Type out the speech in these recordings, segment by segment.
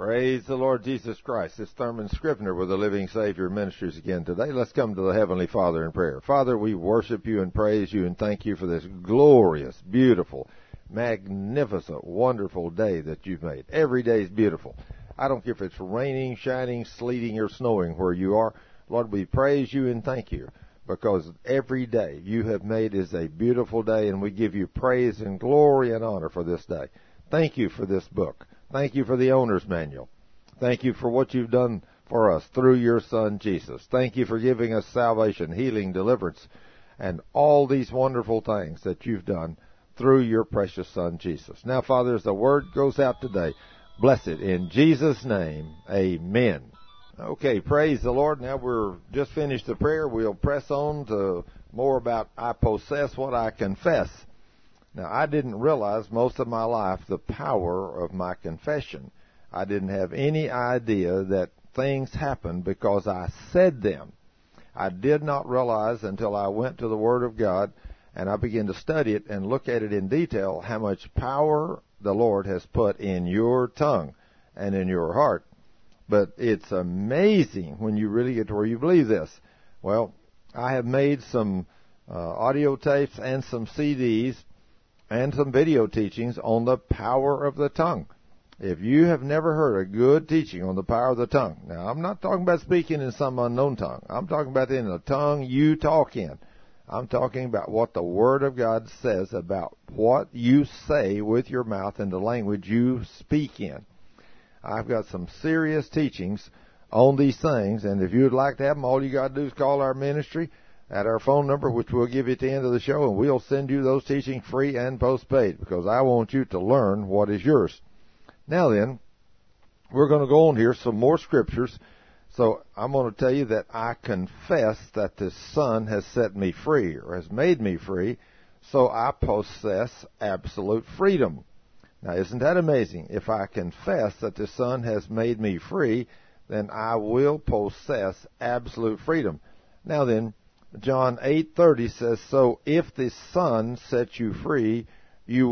Praise the Lord Jesus Christ. It's Thurman Scrivener with the Living Savior Ministries again today. Let's come to the Heavenly Father in prayer. Father, we worship you and praise you and thank you for this glorious, beautiful, magnificent, wonderful day that you've made. Every day is beautiful. I don't care if it's raining, shining, sleeting, or snowing where you are. Lord, we praise you and thank you because every day you have made is a beautiful day, and we give you praise and glory and honor for this day. Thank you for this book. Thank you for the owner's manual. Thank you for what you've done for us through your Son, Jesus. Thank you for giving us salvation, healing, deliverance, and all these wonderful things that you've done through your precious Son, Jesus. Now, Father, as the word goes out today, bless it in Jesus' name. Amen. Okay, praise the Lord. Now we're just finished the prayer. We'll press on to more about I possess what I confess. Now, I didn't realize most of my life the power of my confession. I didn't have any idea that things happened because I said them. I did not realize until I went to the Word of God and I began to study it and look at it in detail how much power the Lord has put in your tongue and in your heart. But it's amazing when you really get to where you believe this. Well, I have made some audio tapes and some CDs and some video teachings on the power of the tongue. If you have never heard a good teaching on the power of the tongue, now I'm not talking about speaking in some unknown tongue. I'm talking about in the tongue you talk in. I'm talking about what the Word of God says about what you say with your mouth and the language you speak in. I've got some serious teachings on these things, and if you'd like to have them, all you got to do is call our ministry at our phone number, which we'll give you at the end of the show, and we'll send you those teachings free and postpaid because I want you to learn what is yours. Now then, we're going to go on here, some more scriptures. So I'm going to tell you that I confess that the Son has set me free or has made me free, so I possess absolute freedom. Now, isn't that amazing? If I confess that the Son has made me free, then I will possess absolute freedom. Now then, John 8:30 says, "So if the Son sets you free, you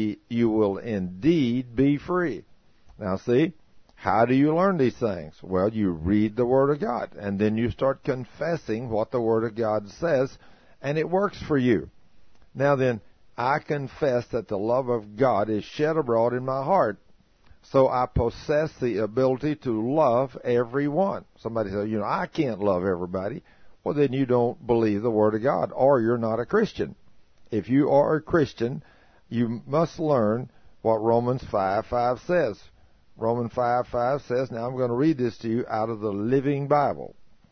will indeed be free." Now see, how do you learn these things? Well, you read the Word of God, and then you start confessing what the Word of God says, and it works for you. Now then, I confess that the love of God is shed abroad in my heart, so I possess the ability to love everyone. Somebody says, I can't love everybody. Well, then you don't believe the Word of God, or you're not a Christian. If you are a Christian, you must learn what Romans 5:5 says. Romans 5:5 says, now I'm going to read this to you out of the Living Bible.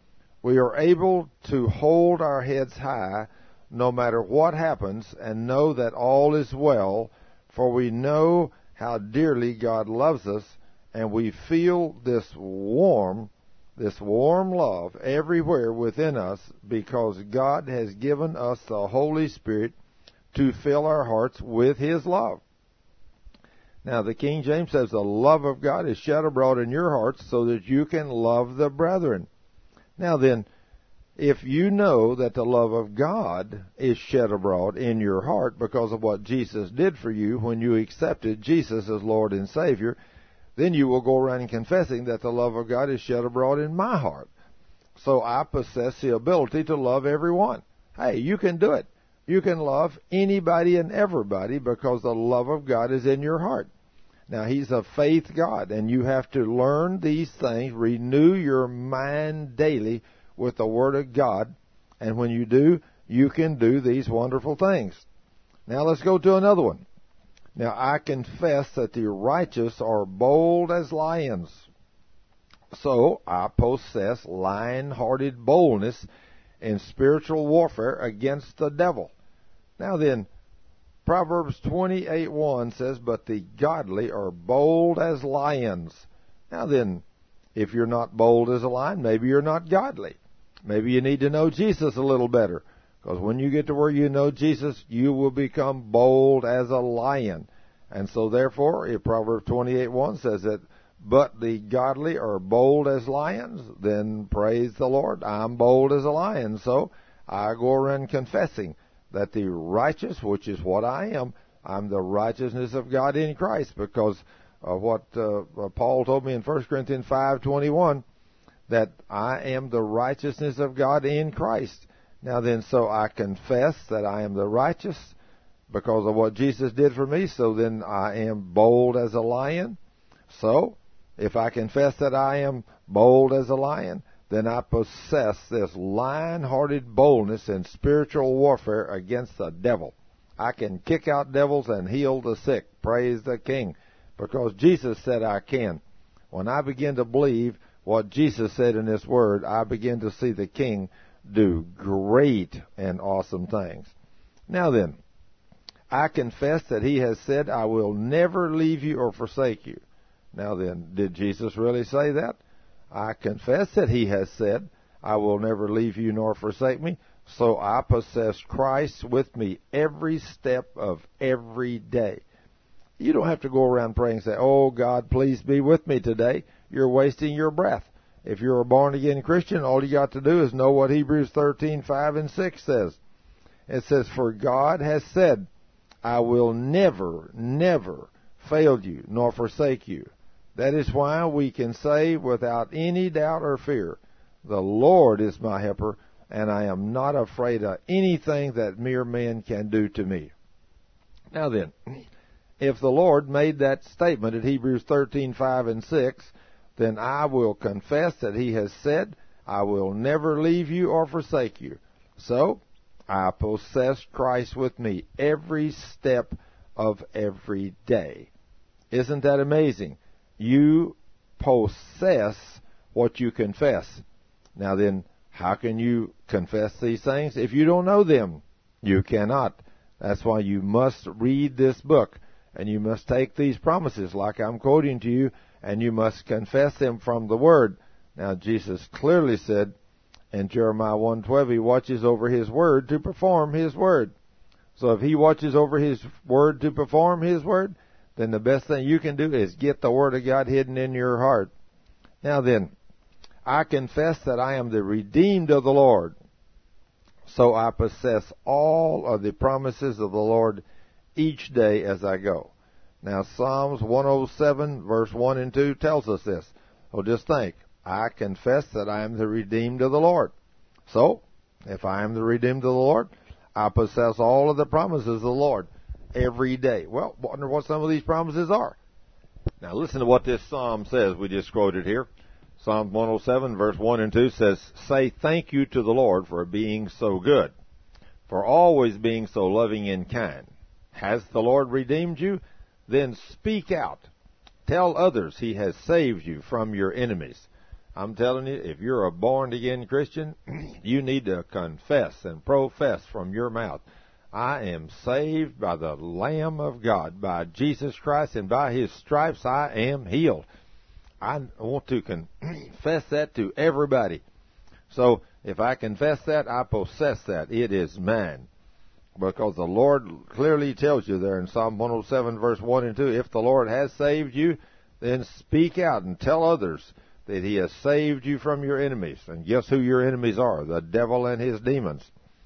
We are able to hold our heads high no matter what happens and know that all is well, for we know how dearly God loves us, and we feel this warm love everywhere within us because God has given us the Holy Spirit to fill our hearts with His love. Now, the King James says the love of God is shed abroad in your hearts so that you can love the brethren. Now then, if you know that the love of God is shed abroad in your heart because of what Jesus did for you when you accepted Jesus as Lord and Savior, then you will go around confessing that the love of God is shed abroad in my heart. So I possess the ability to love everyone. Hey, you can do it. You can love anybody and everybody because the love of God is in your heart. Now, He's a faith God, and you have to learn these things, renew your mind daily with the Word of God, and when you do, you can do these wonderful things. Now, let's go to another one. Now, I confess that the righteous are bold as lions. So, I possess lion-hearted boldness in spiritual warfare against the devil. Now then, Proverbs 28:1 says, "But the godly are bold as lions." Now then, if you're not bold as a lion, maybe you're not godly. Maybe you need to know Jesus a little better. Because when you get to where you know Jesus, you will become bold as a lion. And so therefore, if Proverbs 28:1 says that, "But the godly are bold as lions," then praise the Lord, I'm bold as a lion. So I go around confessing that the righteous, which is what I am, I'm the righteousness of God in Christ, because what Paul told me in 1 Corinthians 5:21, that I am the righteousness of God in Christ. Now then, so I confess that I am the righteous because of what Jesus did for me, so then I am bold as a lion. So, if I confess that I am bold as a lion, then I possess this lion-hearted boldness in spiritual warfare against the devil. I can kick out devils and heal the sick. Praise the King. Because Jesus said I can. When I begin to believe what Jesus said in His Word, I begin to see the King do great and awesome things. Now then, I confess that He has said, I will never leave you or forsake you. Now then, did Jesus really say that? I confess that He has said, I will never leave you nor forsake me. So I possess Christ with me every step of every day. You don't have to go around praying and say, oh God, please be with me today. You're wasting your breath. If you're a born-again Christian, all you got to do is know what Hebrews 13:5 and 6 says. It says, for God has said, I will never, never fail you nor forsake you. That is why we can say without any doubt or fear, the Lord is my helper, and I am not afraid of anything that mere men can do to me. Now then, if the Lord made that statement at Hebrews 13:5 and 6, then I will confess that He has said, I will never leave you or forsake you. So, I possess Christ with me every step of every day. Isn't that amazing? You possess what you confess. Now then, how can you confess these things? If you don't know them, you cannot. That's why you must read this book, and you must take these promises like I'm quoting to you, and you must confess them from the Word. Now, Jesus clearly said in Jeremiah 1:12, He watches over His Word to perform His Word. So if He watches over His Word to perform His Word, then the best thing you can do is get the Word of God hidden in your heart. Now then, I confess that I am the redeemed of the Lord. So I possess all of the promises of the Lord each day as I go. Now Psalms 107 verse 1 and 2 tells us this. So just think, I confess that I am the redeemed of the Lord. So, if I am the redeemed of the Lord, I possess all of the promises of the Lord every day. Well, wonder what some of these promises are. Now listen to what this psalm says. We just quoted here. Psalm 107 verse 1 and 2 says, say thank you to the Lord for being so good, for always being so loving and kind. Has the Lord redeemed you? Then speak out. Tell others He has saved you from your enemies. I'm telling you, if you're a born-again Christian, you need to confess and profess from your mouth, I am saved by the Lamb of God, by Jesus Christ, and by His stripes I am healed. I want to confess that to everybody. So if I confess that, I possess that. It is mine. Because the Lord clearly tells you there in Psalm 107 verse 1 and 2, if the Lord has saved you, then speak out and tell others that He has saved you from your enemies. And guess who your enemies are? The devil and his demons.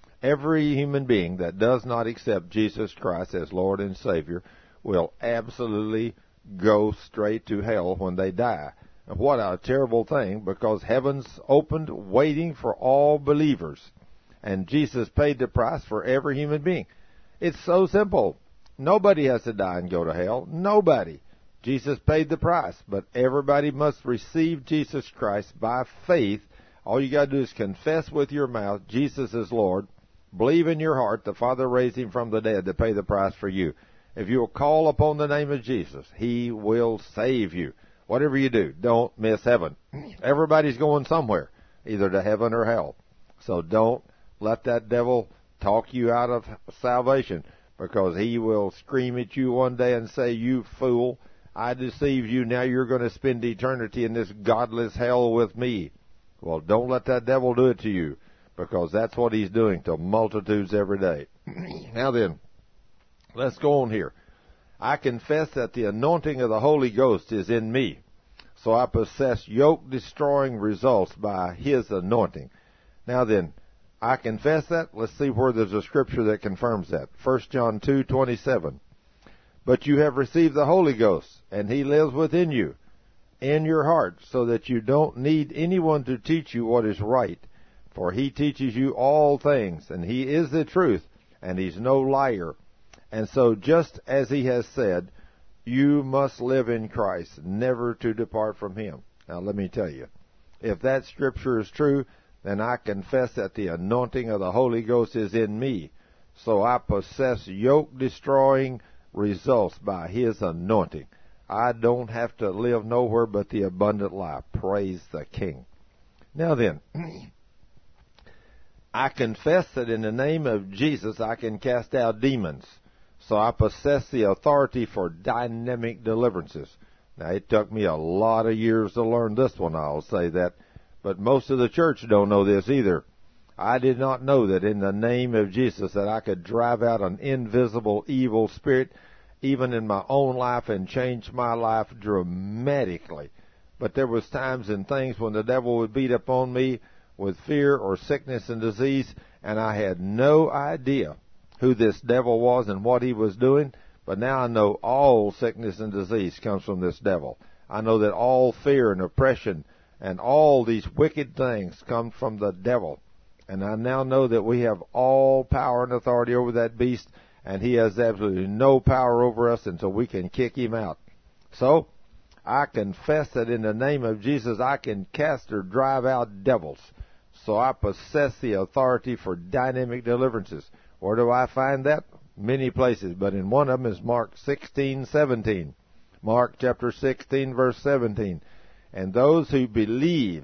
Every human being that does not accept Jesus Christ as Lord and Savior will absolutely go straight to hell when they die. And what a terrible thing, because heaven's opened waiting for all believers. And Jesus paid the price for every human being. It's so simple. Nobody has to die and go to hell. Nobody. Jesus paid the price. But everybody must receive Jesus Christ by faith. All you got to do is confess with your mouth Jesus is Lord. Believe in your heart the Father raised Him from the dead to pay the price for you. If you will call upon the name of Jesus, He will save you. Whatever you do, don't miss heaven. Everybody's going somewhere, either to heaven or hell. So don't let that devil talk you out of salvation, because he will scream at you one day and say, you fool, I deceived you, now you're going to spend eternity in this godless hell with me. Well, don't let that devil do it to you, because that's what he's doing to multitudes every day. Now then, let's go on here. I confess that the anointing of the Holy Ghost is in me, so I possess yoke-destroying results by His anointing. Now then, I confess that. Let's see where there's a scripture that confirms that. 1 John 2:27. But you have received the Holy Ghost, and He lives within you, in your heart, so that you don't need anyone to teach you what is right. For He teaches you all things, and He is the truth, and He's no liar. And so just as He has said, you must live in Christ, never to depart from Him. Now let me tell you, if that scripture is true, then I confess that the anointing of the Holy Ghost is in me. So I possess yoke-destroying results by His anointing. I don't have to live nowhere but the abundant life. Praise the King. Now then, I confess that in the name of Jesus I can cast out demons. So I possess the authority for dynamic deliverances. Now, it took me a lot of years to learn this one, I'll say that. But most of the church don't know this either. I did not know that in the name of Jesus that I could drive out an invisible evil spirit even in my own life and change my life dramatically. But there was times and things when the devil would beat upon me with fear or sickness and disease, and I had no idea who this devil was and what he was doing. But now I know all sickness and disease comes from this devil. I know that all fear and oppression and all these wicked things come from the devil. And I now know that we have all power and authority over that beast, and he has absolutely no power over us until we can kick him out. So, I confess that in the name of Jesus I can cast or drive out devils. So I possess the authority for dynamic deliverances. Where do I find that? Many places, but in one of them is Mark 16:17. Mark chapter 16, verse 17. And those who believe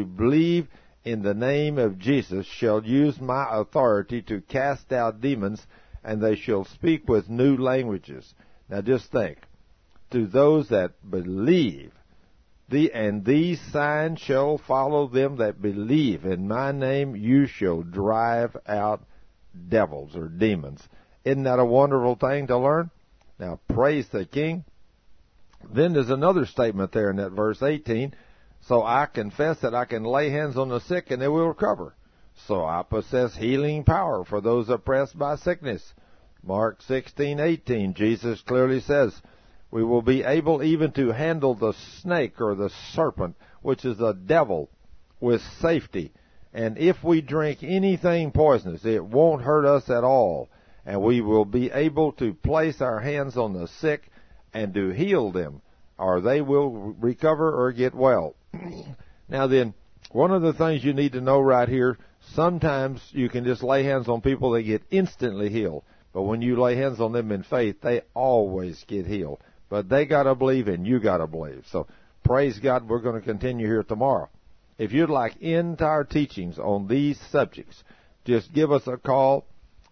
in the name of Jesus shall use my authority to cast out demons, and they shall speak with new languages. Now just think, to those that believe, and these signs shall follow them that believe. In my name you shall drive out devils or demons. Isn't that a wonderful thing to learn? Now praise the King. Then there's another statement there in that verse 18. So I confess that I can lay hands on the sick and they will recover. So I possess healing power for those oppressed by sickness. Mark 16:18, Jesus clearly says, we will be able even to handle the snake or the serpent, which is the devil, with safety. And if we drink anything poisonous, it won't hurt us at all. And we will be able to place our hands on the sick and to heal them, or they will recover or get well. Now then, one of the things you need to know right here, sometimes you can just lay hands on people, they get instantly healed. But when you lay hands on them in faith, they always get healed. But they got to believe and you got to believe. So praise God, we're going to continue here tomorrow. If you'd like entire teachings on these subjects, just give us a call,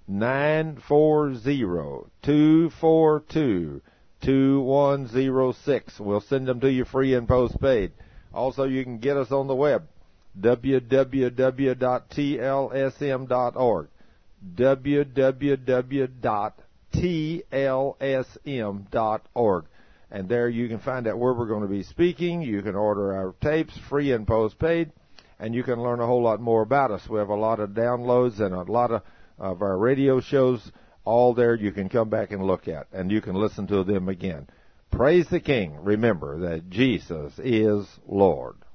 940-242-2106. We'll send them to you free and postpaid. Also, you can get us on the web, www.tlsm.org. www.tlsm.org. And there you can find out where we're going to be speaking. You can order our tapes free and postpaid, and you can learn a whole lot more about us. We have a lot of downloads and a lot of our radio shows, all there you can come back and look at, and you can listen to them again. Praise the King. Remember that Jesus is Lord.